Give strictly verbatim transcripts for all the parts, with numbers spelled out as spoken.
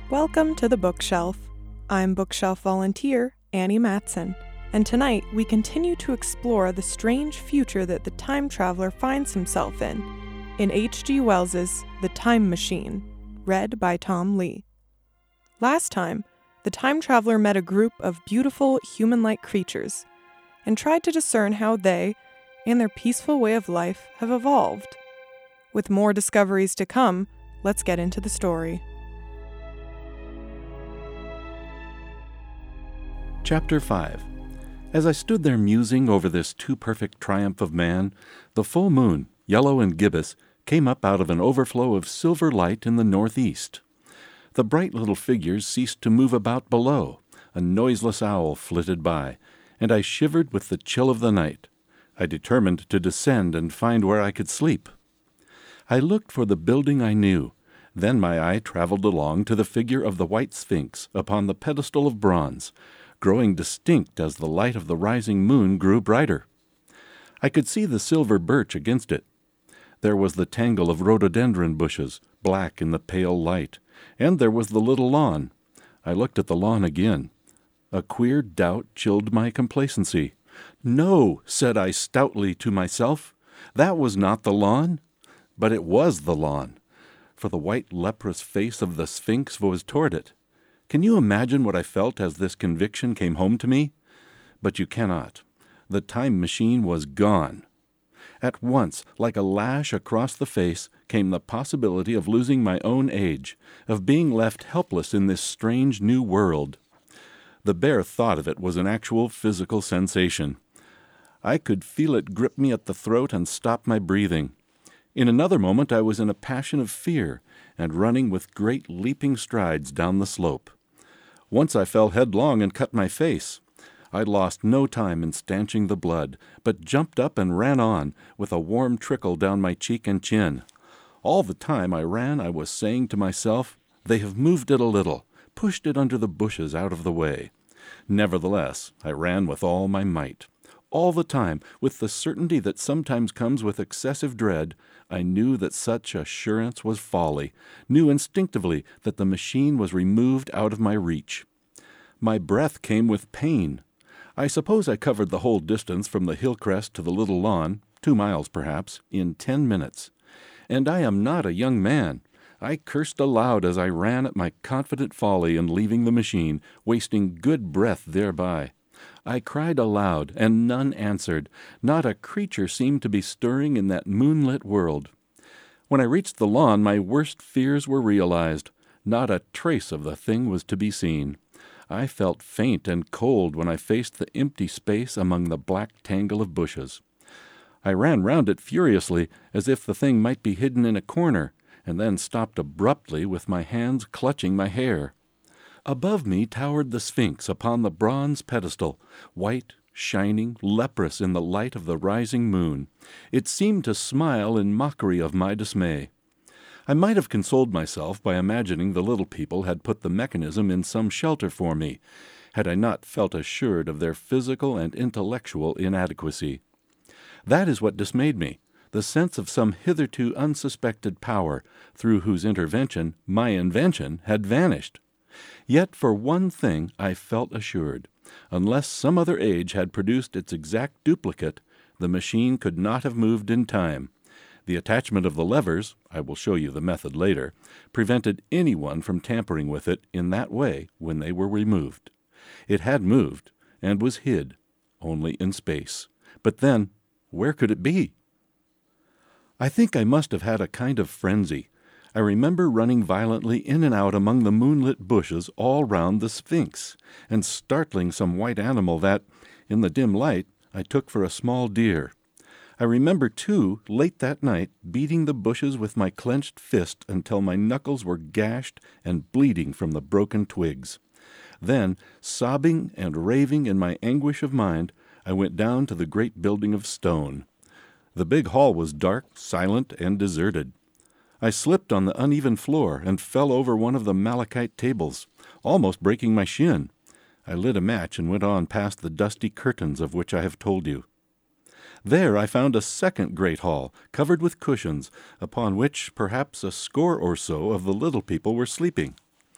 Welcome to the Bookshelf. I'm bookshelf volunteer Annie Matson, and tonight we continue to explore the strange future that the time traveler finds himself in, in H G Wells's The Time Machine, read by Tom Lee. Last time, the time traveler met a group of beautiful human-like creatures and tried to discern how they, and their peaceful way of life, have evolved. With more discoveries to come, let's get into the story. Chapter five. As I stood there musing over this too-perfect triumph of man, the full moon, yellow and gibbous, came up out of an overflow of silver light in the northeast. The bright little figures ceased to move about below. A noiseless owl flitted by, and I shivered with the chill of the night. I determined to descend and find where I could sleep. I looked for the building I knew. Then my eye traveled along to the figure of the white sphinx upon the pedestal of bronze, growing distinct as the light of the rising moon grew brighter. I could see the silver birch against it. There was the tangle of rhododendron bushes, black in the pale light, and there was the little lawn. I looked at the lawn again. A queer doubt chilled my complacency. No, said I stoutly to myself, that was not the lawn. But it was the lawn, for the white leprous face of the sphinx was toward it. Can you imagine what I felt as this conviction came home to me? But you cannot. The time machine was gone. At once, like a lash across the face, came the possibility of losing my own age, of being left helpless in this strange new world. The bare thought of it was an actual physical sensation. I could feel it grip me at the throat and stop my breathing. In another moment I was in a passion of fear, and running with great leaping strides down the slope. Once I fell headlong and cut my face. I lost no time in stanching the blood, but jumped up and ran on, with a warm trickle down my cheek and chin. All the time I ran I was saying to myself, "They have moved it a little, pushed it under the bushes out of the way." Nevertheless, I ran with all my might. All the time, with the certainty that sometimes comes with excessive dread, I knew that such assurance was folly, knew instinctively that the machine was removed out of my reach. My breath came with pain. I suppose I covered the whole distance from the hill crest to the little lawn, two miles perhaps, in ten minutes. And I am not a young man. I cursed aloud as I ran at my confident folly in leaving the machine, wasting good breath thereby. I cried aloud, and none answered. Not a creature seemed to be stirring in that moonlit world. When I reached the lawn, my worst fears were realized. Not a trace of the thing was to be seen. I felt faint and cold when I faced the empty space among the black tangle of bushes. I ran round it furiously, as if the thing might be hidden in a corner, and then stopped abruptly with my hands clutching my hair. Above me towered the Sphinx upon the bronze pedestal, white, shining, leprous in the light of the rising moon. It seemed to smile in mockery of my dismay. I might have consoled myself by imagining the little people had put the mechanism in some shelter for me, had I not felt assured of their physical and intellectual inadequacy. That is what dismayed me, the sense of some hitherto unsuspected power, through whose intervention my invention had vanished. Yet for one thing I felt assured. Unless some other age had produced its exact duplicate, the machine could not have moved in time. The attachment of the levers, I will show you the method later, prevented anyone from tampering with it in that way when they were removed. It had moved, and was hid, only in space. But then, where could it be? I think I must have had a kind of frenzy. I remember running violently in and out among the moonlit bushes all round the Sphinx, and startling some white animal that, in the dim light, I took for a small deer. I remember, too, late that night, beating the bushes with my clenched fist until my knuckles were gashed and bleeding from the broken twigs. Then, sobbing and raving in my anguish of mind, I went down to the great building of stone. The big hall was dark, silent, and deserted. I slipped on the uneven floor and fell over one of the malachite tables, almost breaking my shin. I lit a match and went on past the dusty curtains of which I have told you. There I found a second great hall, covered with cushions, upon which perhaps a score or so of the little people were sleeping.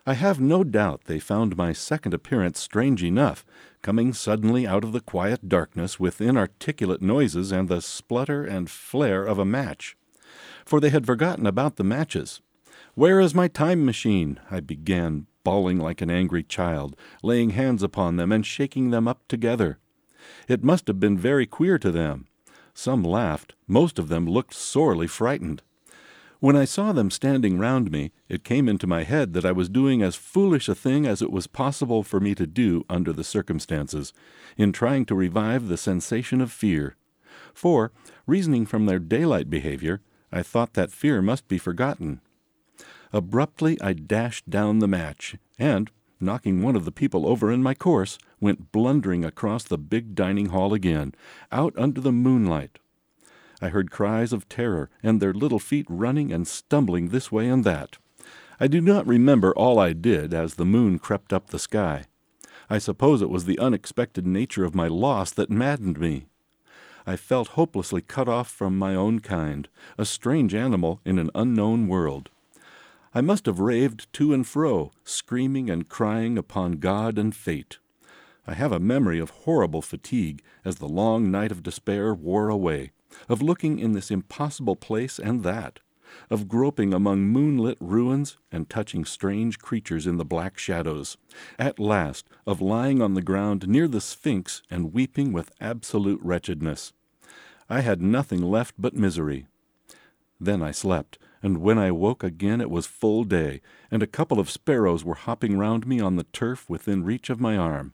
I have no doubt they found my second appearance strange enough, coming suddenly out of the quiet darkness with inarticulate noises and the splutter and flare of a match. For they had forgotten about the matches. "Where is my time machine?" I began, bawling like an angry child, laying hands upon them and shaking them up together. It must have been very queer to them. Some laughed. Most of them looked sorely frightened. When I saw them standing round me, it came into my head that I was doing as foolish a thing as it was possible for me to do under the circumstances, in trying to revive the sensation of fear. For, reasoning from their daylight behavior, I thought that fear must be forgotten. Abruptly I dashed down the match, and, knocking one of the people over in my course, went blundering across the big dining hall again, out under the moonlight. I heard cries of terror, and their little feet running and stumbling this way and that. I do not remember all I did as the moon crept up the sky. I suppose it was the unexpected nature of my loss that maddened me. I felt hopelessly cut off from my own kind, a strange animal in an unknown world. I must have raved to and fro, screaming and crying upon God and fate. I have a memory of horrible fatigue as the long night of despair wore away, of looking in this impossible place and that, of groping among moonlit ruins and touching strange creatures in the black shadows, at last of lying on the ground near the Sphinx and weeping with absolute wretchedness. I had nothing left but misery. Then I slept, and when I woke again it was full day, and a couple of sparrows were hopping round me on the turf within reach of my arm.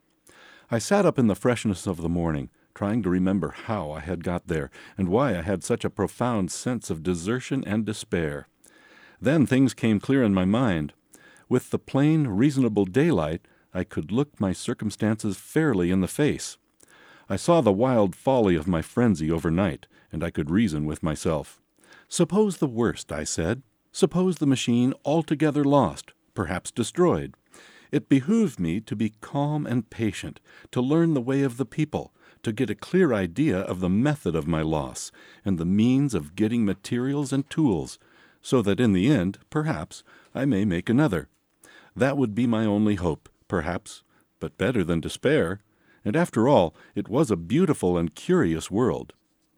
I sat up in the freshness of the morning, trying to remember how I had got there, and why I had such a profound sense of desertion and despair. Then things came clear in my mind. With the plain, reasonable daylight, I could look my circumstances fairly in the face. I saw the wild folly of my frenzy overnight, and I could reason with myself. Suppose the worst, I said. Suppose the machine altogether lost, perhaps destroyed. It behooved me to be calm and patient, to learn the way of the people, to get a clear idea of the method of my loss, and the means of getting materials and tools, so that in the end, perhaps, I may make another. That would be my only hope, perhaps, but better than despair, and after all, it was a beautiful and curious world.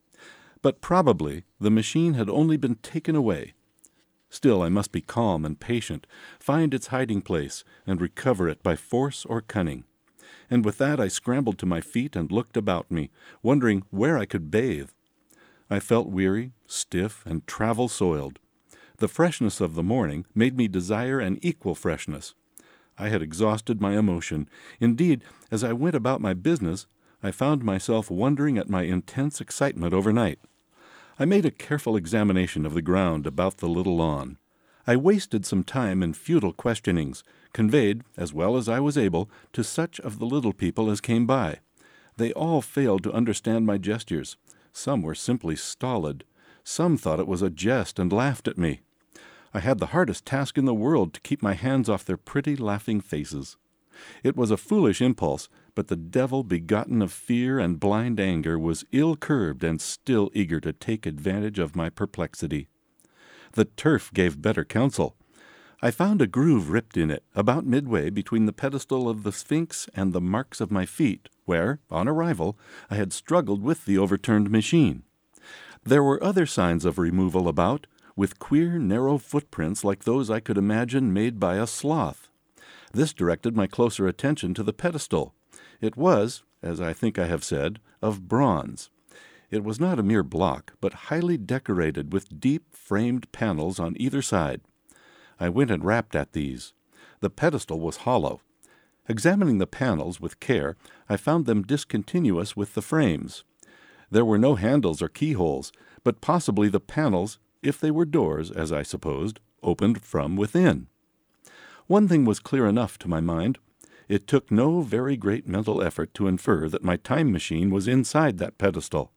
But probably the machine had only been taken away. Still, I must be calm and patient, find its hiding place, and recover it by force or cunning. And with that I scrambled to my feet and looked about me, wondering where I could bathe. I felt weary, stiff, and travel-soiled. The freshness of the morning made me desire an equal freshness. I had exhausted my emotion. Indeed, as I went about my business, I found myself wondering at my intense excitement overnight. I made a careful examination of the ground about the little lawn. I wasted some time in futile questionings, conveyed, as well as I was able, to such of the little people as came by. They all failed to understand my gestures. Some were simply stolid. Some thought it was a jest and laughed at me. I had the hardest task in the world to keep my hands off their pretty, laughing faces. It was a foolish impulse, but the devil begotten of fear and blind anger was ill-curbed and still eager to take advantage of my perplexity. The turf gave better counsel. I found a groove ripped in it, about midway between the pedestal of the Sphinx and the marks of my feet, where, on arrival, I had struggled with the overturned machine. There were other signs of removal about, with queer, narrow footprints like those I could imagine made by a sloth. This directed my closer attention to the pedestal. It was, as I think I have said, of bronze. It was not a mere block, but highly decorated with deep framed panels on either side. I went and rapped at these. The pedestal was hollow. Examining the panels with care, I found them discontinuous with the frames. There were no handles or keyholes, but possibly the panels, if they were doors, as I supposed, opened from within. One thing was clear enough to my mind. It took no very great mental effort to infer that my time machine was inside that pedestal.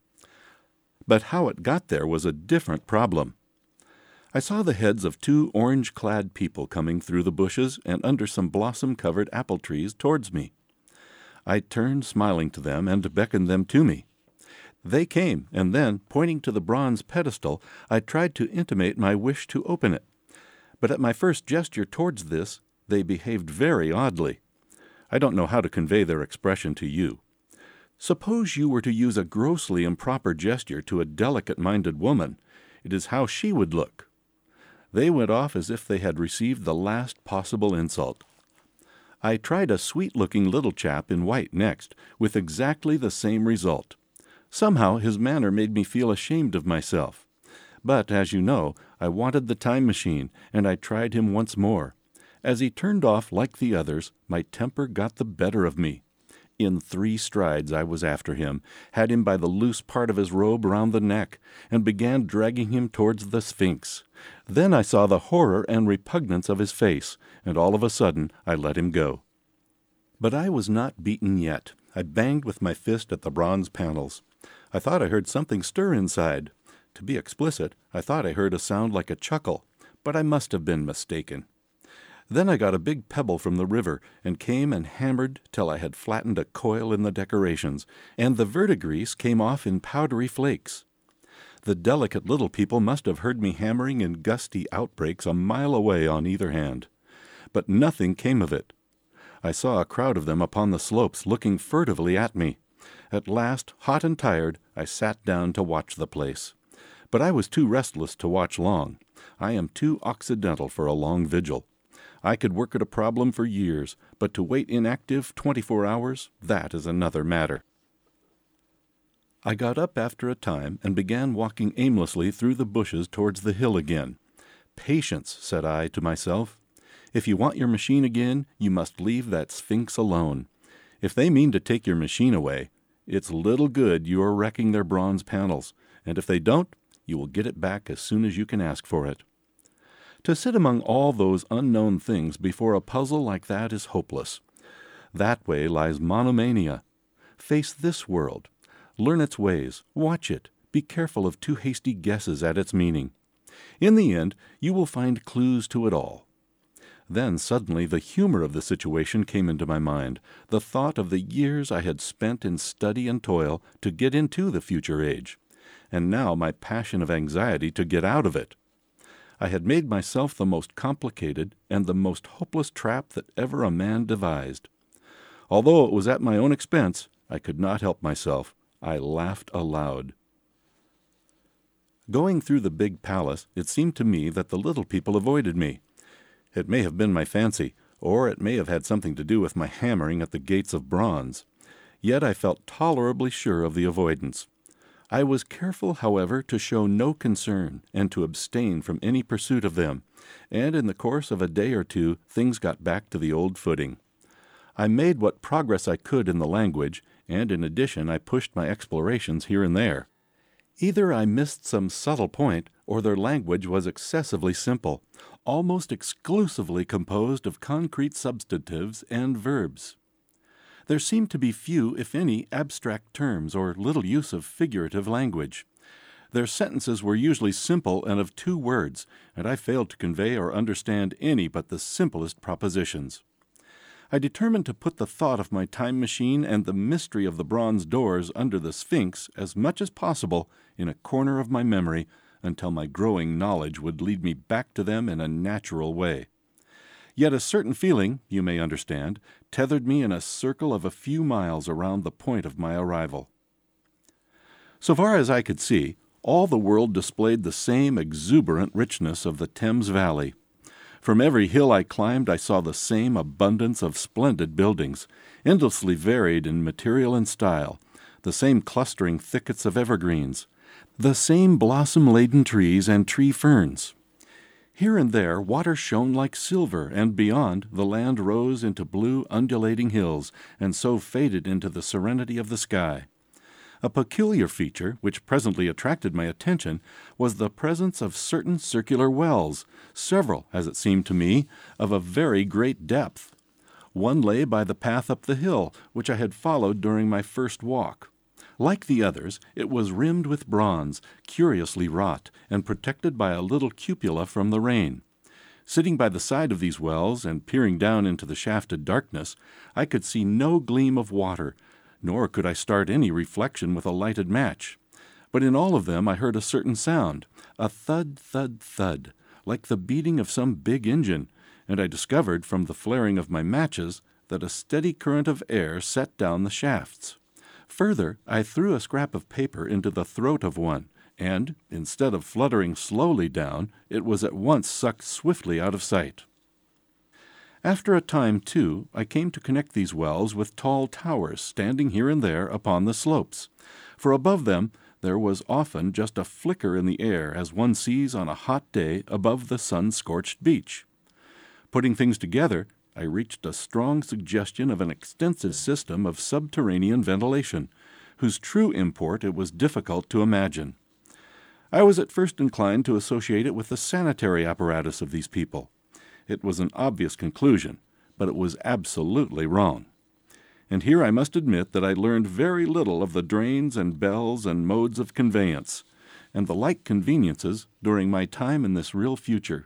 But how it got there was a different problem. I saw the heads of two orange-clad people coming through the bushes and under some blossom-covered apple trees towards me. I turned smiling to them and beckoned them to me. They came, and then, pointing to the bronze pedestal, I tried to intimate my wish to open it. But at my first gesture towards this, They behaved very oddly. I don't know how to convey their expression to you. Suppose you were to use a grossly improper gesture to a delicate-minded woman. It is how she would look. They went off as if they had received the last possible insult. I tried a sweet-looking little chap in white next, with exactly the same result. Somehow his manner made me feel ashamed of myself. But, as you know, I wanted the time machine, and I tried him once more. As he turned off like the others, my temper got the better of me. In three strides I was after him, had him by the loose part of his robe round the neck, and began dragging him towards the Sphinx. Then I saw the horror and repugnance of his face, and all of a sudden I let him go. But I was not beaten yet. I banged with my fist at the bronze panels. I thought I heard something stir inside. To be explicit, I thought I heard a sound like a chuckle, but I must have been mistaken. Then I got a big pebble from the river, and came and hammered till I had flattened a coil in the decorations, and the verdigris came off in powdery flakes. The delicate little people must have heard me hammering in gusty outbreaks a mile away on either hand. But nothing came of it. I saw a crowd of them upon the slopes looking furtively at me. At last, hot and tired, I sat down to watch the place. But I was too restless to watch long. I am too occidental for a long vigil. I could work at a problem for years, but to wait inactive twenty-four hours, that is another matter. I got up after a time and began walking aimlessly through the bushes towards the hill again. Patience, said I to myself. If you want your machine again, you must leave that Sphinx alone. If they mean to take your machine away, it's little good you are wrecking their bronze panels, and if they don't, you will get it back as soon as you can ask for it. To sit among all those unknown things before a puzzle like that is hopeless. That way lies monomania. Face this world. Learn its ways. Watch it. Be careful of too hasty guesses at its meaning. In the end, you will find clues to it all. Then suddenly the humor of the situation came into my mind, the thought of the years I had spent in study and toil to get into the future age, and now my passion of anxiety to get out of it. I had made myself the most complicated and the most hopeless trap that ever a man devised. Although it was at my own expense, I could not help myself. I laughed aloud. Going through the big palace, it seemed to me that the little people avoided me. It may have been my fancy, or it may have had something to do with my hammering at the gates of bronze. Yet I felt tolerably sure of the avoidance. I was careful, however, to show no concern and to abstain from any pursuit of them, and in the course of a day or two things got back to the old footing. I made what progress I could in the language, and in addition I pushed my explorations here and there. Either I missed some subtle point, or their language was excessively simple, almost exclusively composed of concrete substantives and verbs. There seemed to be few, if any, abstract terms or little use of figurative language. Their sentences were usually simple and of two words, and I failed to convey or understand any but the simplest propositions. I determined to put the thought of my time machine and the mystery of the bronze doors under the Sphinx as much as possible in a corner of my memory until my growing knowledge would lead me back to them in a natural way. Yet a certain feeling, you may understand, tethered me in a circle of a few miles around the point of my arrival. So far as I could see, all the world displayed the same exuberant richness of the Thames Valley. From every hill I climbed I saw the same abundance of splendid buildings, endlessly varied in material and style, the same clustering thickets of evergreens, the same blossom-laden trees and tree ferns. Here and there water shone like silver, and beyond the land rose into blue undulating hills, and so faded into the serenity of the sky. A peculiar feature, which presently attracted my attention, was the presence of certain circular wells, several, as it seemed to me, of a very great depth. One lay by the path up the hill, which I had followed during my first walk. Like the others, it was rimmed with bronze, curiously wrought, and protected by a little cupola from the rain. Sitting by the side of these wells, and peering down into the shafted darkness, I could see no gleam of water, nor could I start any reflection with a lighted match. But in all of them I heard a certain sound, a thud, thud, thud, like the beating of some big engine, and I discovered from the flaring of my matches that a steady current of air set down the shafts. Further, I threw a scrap of paper into the throat of one, and, instead of fluttering slowly down, it was at once sucked swiftly out of sight. After a time, too, I came to connect these wells with tall towers standing here and there upon the slopes, for above them there was often just a flicker in the air as one sees on a hot day above the sun-scorched beach. Putting things together, I reached a strong suggestion of an extensive system of subterranean ventilation, whose true import it was difficult to imagine. I was at first inclined to associate it with the sanitary apparatus of these people. It was an obvious conclusion, but it was absolutely wrong. And here I must admit that I learned very little of the drains and bells and modes of conveyance, and the like conveniences during my time in this real future.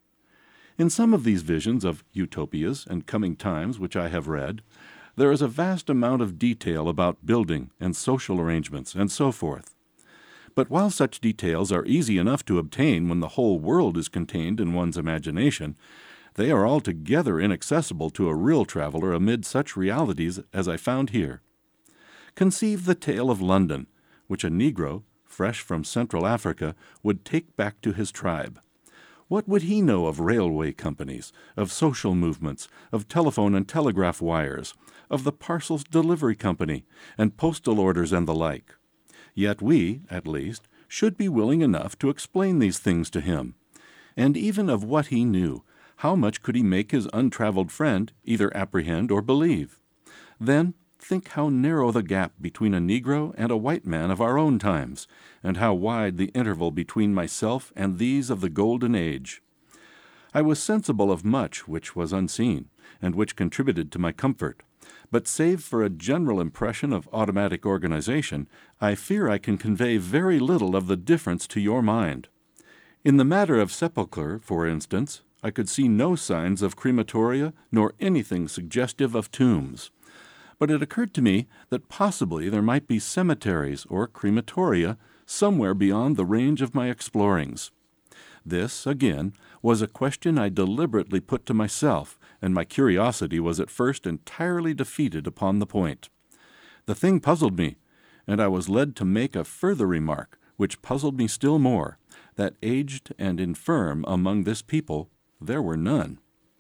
In some of these visions of utopias and coming times which I have read, there is a vast amount of detail about building and social arrangements and so forth. But while such details are easy enough to obtain when the whole world is contained in one's imagination, they are altogether inaccessible to a real traveler amid such realities as I found here. Conceive the tale of London, which a Negro, fresh from Central Africa, would take back to his tribe. What would he know of railway companies, of social movements, of telephone and telegraph wires, of the parcels delivery company, and postal orders and the like? Yet we, at least, should be willing enough to explain these things to him. And even of what he knew, how much could he make his untraveled friend either apprehend or believe? Then think how narrow the gap between a Negro and a white man of our own times, and how wide the interval between myself and these of the golden age. I was sensible of much which was unseen, and which contributed to my comfort, but save for a general impression of automatic organization, I fear I can convey very little of the difference to your mind. In the matter of sepulchre, for instance, I could see no signs of crematoria nor anything suggestive of tombs. But it occurred to me that possibly there might be cemeteries or crematoria somewhere beyond the range of my explorings. This, again, was a question I deliberately put to myself, and my curiosity was at first entirely defeated upon the point. The thing puzzled me, and I was led to make a further remark, which puzzled me still more, that aged and infirm among this people there were none.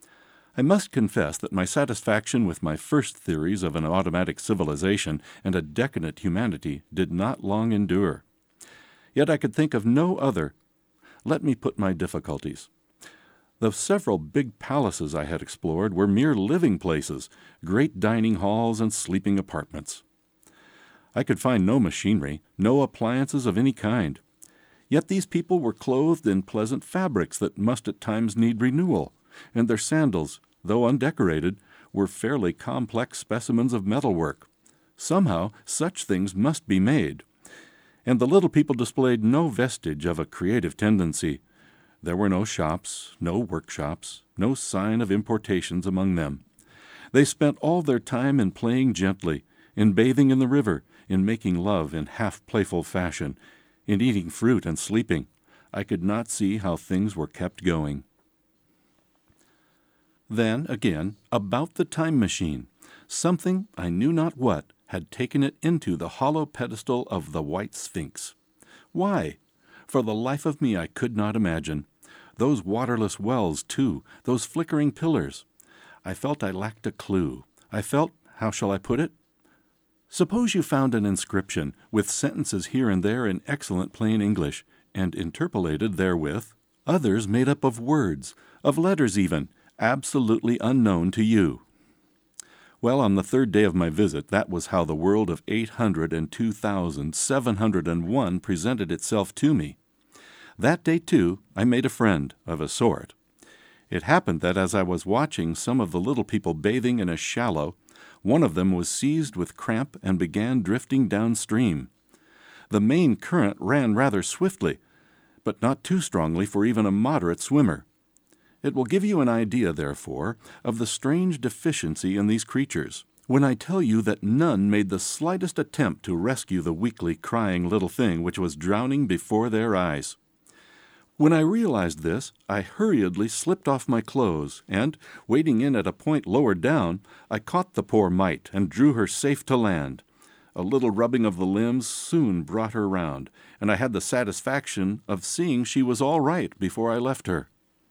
I must confess that my satisfaction with my first theories of an automatic civilization and a decadent humanity did not long endure. Yet I could think of no other. Let me put my difficulties. The several big palaces I had explored were mere living places, great dining halls and sleeping apartments. I could find no machinery, no appliances of any kind. Yet these people were clothed in pleasant fabrics that must at times need renewal, and their sandals, though undecorated, were fairly complex specimens of metalwork. Somehow such things must be made. And the little people displayed no vestige of a creative tendency. There were no shops, no workshops, no sign of importations among them. They spent all their time in playing gently, in bathing in the river, in making love in half-playful fashion, in eating fruit and sleeping. I could not see how things were kept going. Then, again, about the time machine. Something, I knew not what, had taken it into the hollow pedestal of the White Sphinx. Why? For the life of me I could not imagine. Those waterless wells, too, those flickering pillars. I felt I lacked a clue. I felt, how shall I put it? Suppose you found an inscription, with sentences here and there in excellent plain English, and interpolated therewith others made up of words, of letters even, absolutely unknown to you. Well, on the third day of my visit, that was how the world of eight hundred two thousand seven hundred one presented itself to me. That day, too, I made a friend, of a sort. It happened that as I was watching some of the little people bathing in a shallow, one of them was seized with cramp and began drifting downstream. The main current ran rather swiftly, but not too strongly for even a moderate swimmer. It will give you an idea, therefore, of the strange deficiency in these creatures, when I tell you that none made the slightest attempt to rescue the weakly crying little thing which was drowning before their eyes. When I realized this, I hurriedly slipped off my clothes, and, wading in at a point lower down, I caught the poor mite and drew her safe to land. A little rubbing of the limbs soon brought her round, and I had the satisfaction of seeing she was all right before I left her.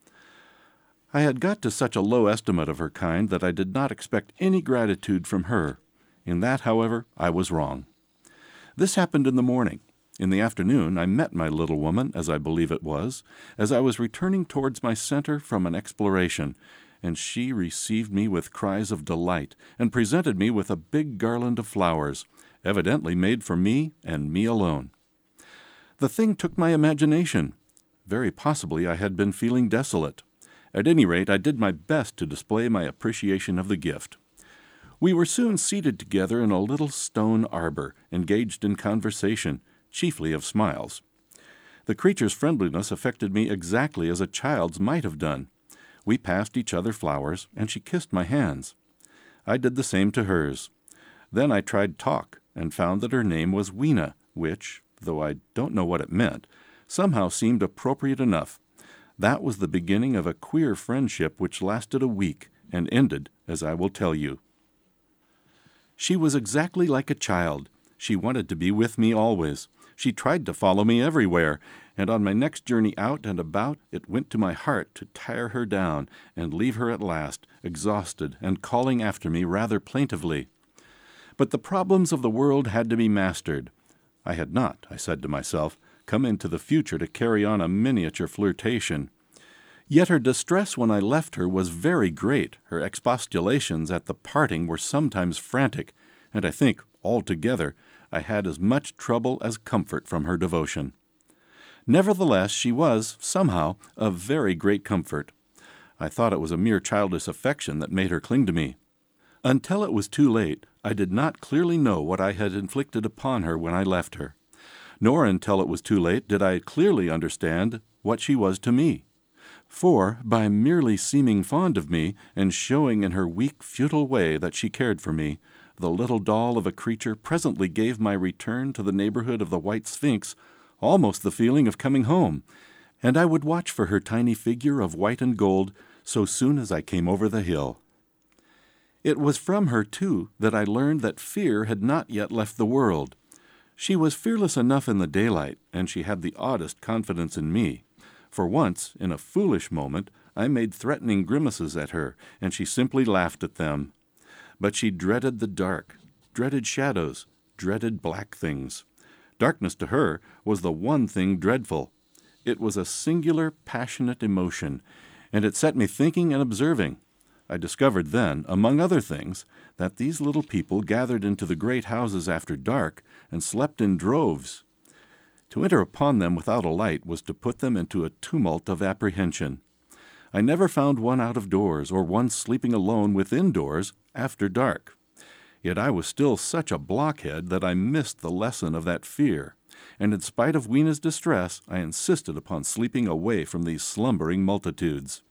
I had got to such a low estimate of her kind that I did not expect any gratitude from her. In that, however, I was wrong. This happened in the morning. In the afternoon, I met my little woman, as I believe it was, as I was returning towards my center from an exploration, and she received me with cries of delight and presented me with a big garland of flowers, evidently made for me and me alone. The thing took my imagination. Very possibly I had been feeling desolate. At any rate, I did my best to display my appreciation of the gift. We were soon seated together in a little stone arbor, engaged in conversation, chiefly of smiles. The creature's friendliness affected me exactly as a child's might have done. We passed each other flowers, and she kissed my hands. I did the same to hers. Then I tried talk, and found that her name was Weena, which, though I don't know what it meant, somehow seemed appropriate enough. That was the beginning of a queer friendship which lasted a week, and ended, as I will tell you. She was exactly like a child. She wanted to be with me always. She tried to follow me everywhere, and on my next journey out and about it went to my heart to tire her down and leave her at last, exhausted and calling after me rather plaintively. But the problems of the world had to be mastered. I had not, I said to myself, come into the future to carry on a miniature flirtation. Yet her distress when I left her was very great. Her expostulations at the parting were sometimes frantic, and I think, altogether, I had as much trouble as comfort from her devotion. Nevertheless, she was, somehow, a very great comfort. I thought it was a mere childish affection that made her cling to me. Until it was too late, I did not clearly know what I had inflicted upon her when I left her. Nor until it was too late did I clearly understand what she was to me. For, by merely seeming fond of me, and showing in her weak, futile way that she cared for me, the little doll of a creature presently gave my return to the neighborhood of the White Sphinx almost the feeling of coming home, and I would watch for her tiny figure of white and gold so soon as I came over the hill. It was from her, too, that I learned that fear had not yet left the world. She was fearless enough in the daylight, and she had the oddest confidence in me. For once, in a foolish moment, I made threatening grimaces at her, and she simply laughed at them. But she dreaded the dark, dreaded shadows, dreaded black things. Darkness to her was the one thing dreadful. It was a singular, passionate emotion, and it set me thinking and observing. I discovered then, among other things, that these little people gathered into the great houses after dark and slept in droves. To enter upon them without a light was to put them into a tumult of apprehension. I never found one out of doors, or one sleeping alone within doors after dark. Yet I was still such a blockhead that I missed the lesson of that fear, and in spite of Weena's distress, I insisted upon sleeping away from these slumbering multitudes.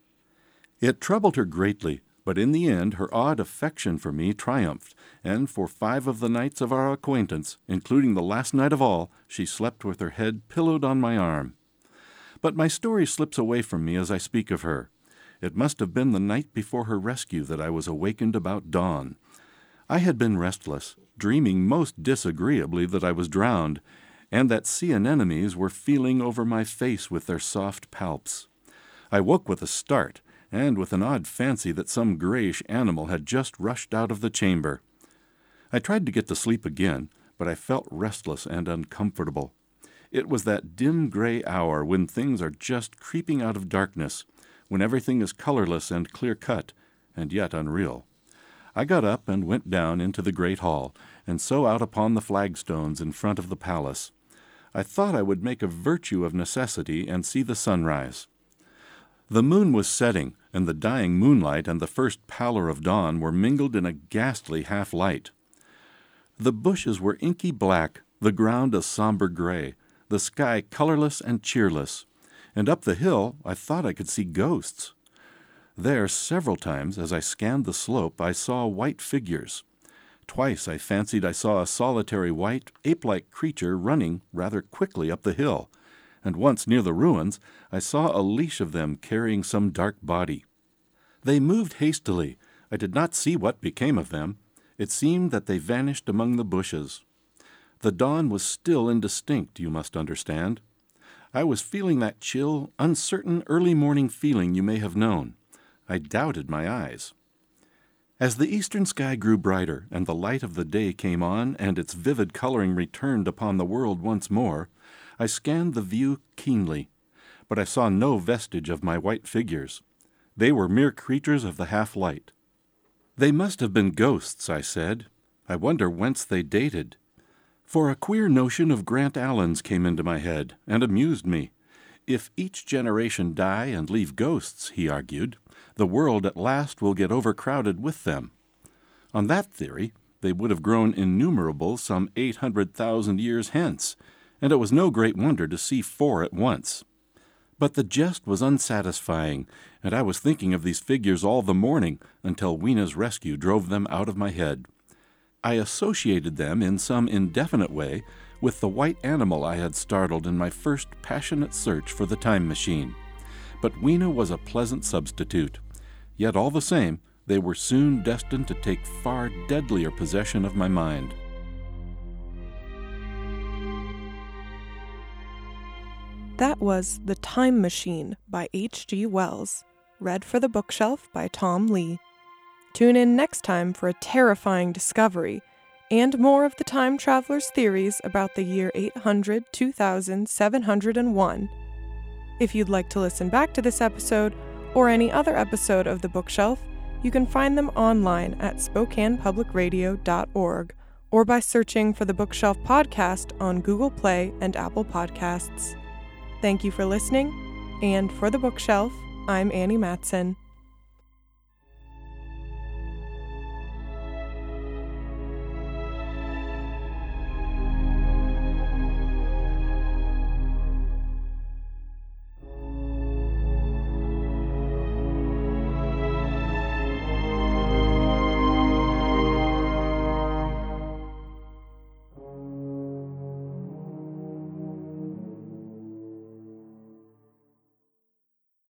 It troubled her greatly, but in the end her odd affection for me triumphed, and for five of the nights of our acquaintance, including the last night of all, she slept with her head pillowed on my arm. But my story slips away from me as I speak of her. It must have been the night before her rescue that I was awakened about dawn. I had been restless, dreaming most disagreeably that I was drowned, and that sea anemones were feeling over my face with their soft palps. I woke with a start, and with an odd fancy that some grayish animal had just rushed out of the chamber. I tried to get to sleep again, but I felt restless and uncomfortable. It was that dim gray hour when things are just creeping out of darkness, when everything is colorless and clear-cut, and yet unreal. I got up and went down into the great hall, and so out upon the flagstones in front of the palace. I thought I would make a virtue of necessity and see the sunrise. The moon was setting, and the dying moonlight and the first pallor of dawn were mingled in a ghastly half-light. The bushes were inky black, the ground a somber gray, the sky colorless and cheerless, and up the hill I thought I could see ghosts. There, several times, as I scanned the slope, I saw white figures. Twice I fancied I saw a solitary white, ape-like creature running rather quickly up the hill, and once near the ruins I saw a leash of them carrying some dark body. They moved hastily. I did not see what became of them. It seemed that they vanished among the bushes. The dawn was still indistinct, you must understand. I was feeling that chill, uncertain early morning feeling you may have known. I doubted my eyes. As the eastern sky grew brighter and the light of the day came on and its vivid coloring returned upon the world once more, I scanned the view keenly, but I saw no vestige of my white figures. They were mere creatures of the half-light. They must have been ghosts, I said. I wonder whence they dated. For a queer notion of Grant Allen's came into my head and amused me. If each generation die and leave ghosts, he argued, the world at last will get overcrowded with them. On that theory, they would have grown innumerable some eight hundred thousand years hence, and it was no great wonder to see four at once. But the jest was unsatisfying, and I was thinking of these figures all the morning until Weena's rescue drove them out of my head. I associated them in some indefinite way with the white animal I had startled in my first passionate search for the time machine. But Weena was a pleasant substitute. Yet all the same, they were soon destined to take far deadlier possession of my mind. That was The Time Machine by H G Wells, read for the Bookshelf by Tom Lee. Tune in next time for a terrifying discovery and more of the time traveler's theories about the year eight hundred two thousand seven hundred one. If you'd like to listen back to this episode or any other episode of The Bookshelf, you can find them online at spokane public radio dot org or by searching for The Bookshelf podcast on Google Play and Apple Podcasts. Thank you for listening, and for The Bookshelf, I'm Annie Matson.